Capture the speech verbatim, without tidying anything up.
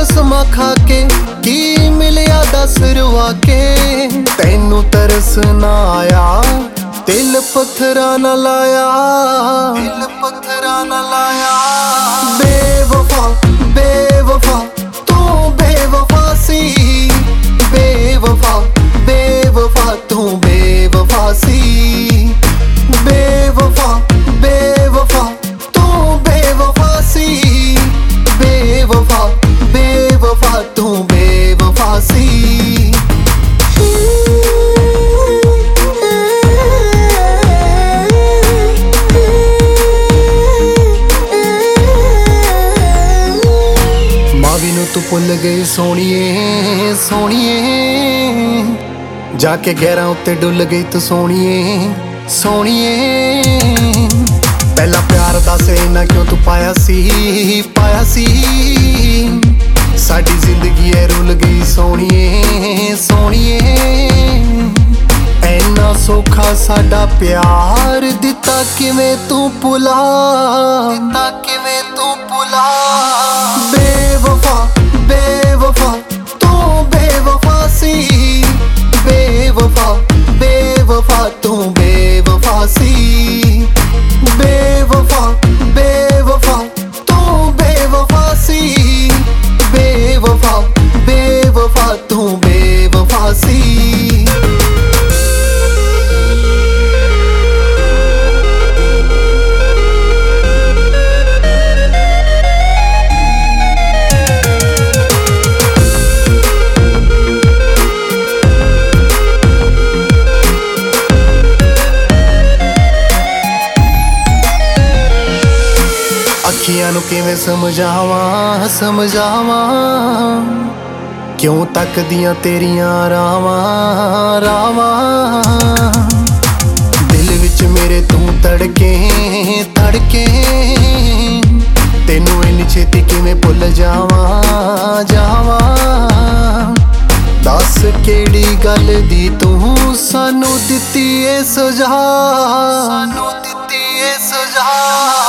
ਕਸਮਾਂ ਖਾ ਕੇ ਕੀ ਮਿਲਿਆ दस रुआ के। तैनू तरस ना आया दिल पत्थरा ना लाया, दिल पत्थरा ना लाया। बेवफा बेवफा तू बेवफा सी, बेवफा बेवफा तू बेवफा सी। बेवफा बेवफा तू बेवफा सी, बेवफा बेवफा तू बेवफा सी। तू भुल गई सोहणीए सोहणीए, जाके गहरा उत्ते डुल गई तू सोहणीए सोहणीए। पहला प्यार दस इन्ना क्यों तू पाया सी पाया सी, साडी जिंदगी है रुल गई सोहणीए सोहणीए। इन्ना सौखा साडा प्यार दिता किवें तू भुला, दिता किवें तू भुला। बेवफा बेवफा तू बेवफा सी, बेवफा बेवफा तू बेवफा सी। बेवफा बेवफा तू बेवफा सी, बेवफा बेवफा तू बेवफा सी। अखियां नू किवें समझावां समझावां, क्यों तकदियां तेरियां रावां रावां। दिल विच मेरे तू तड़के तड़के, तेनू इन्नी छेती किवें भुल जावां जावां। दस केड़ी गल दी तू सानू दित्ती ए सजा, सानू दित्ती ए सजा।